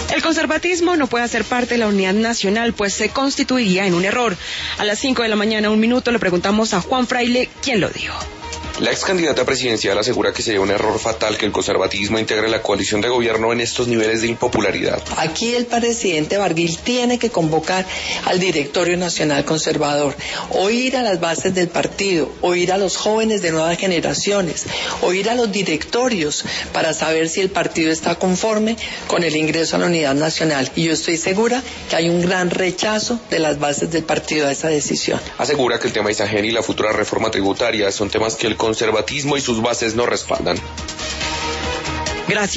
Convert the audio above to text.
El conservatismo no puede hacer parte de la unidad nacional, pues se constituiría en un error. A las 5 de la mañana, 1 minuto, le preguntamos a Juan Fraile quién lo dijo. La ex candidata presidencial asegura que sería un error fatal que el conservatismo integre la coalición de gobierno en estos niveles de impopularidad. Aquí el presidente Barguil tiene que convocar al directorio nacional conservador, oír a las bases del partido, oír a los jóvenes de nuevas generaciones, oír a los directorios para saber si el partido está conforme con el ingreso a la unidad nacional. Y yo estoy segura que hay un gran rechazo de las bases del partido a esa decisión. Asegura que el tema Isagen y la futura reforma tributaria son temas que el conservatismo y sus bases no respaldan. Gracias.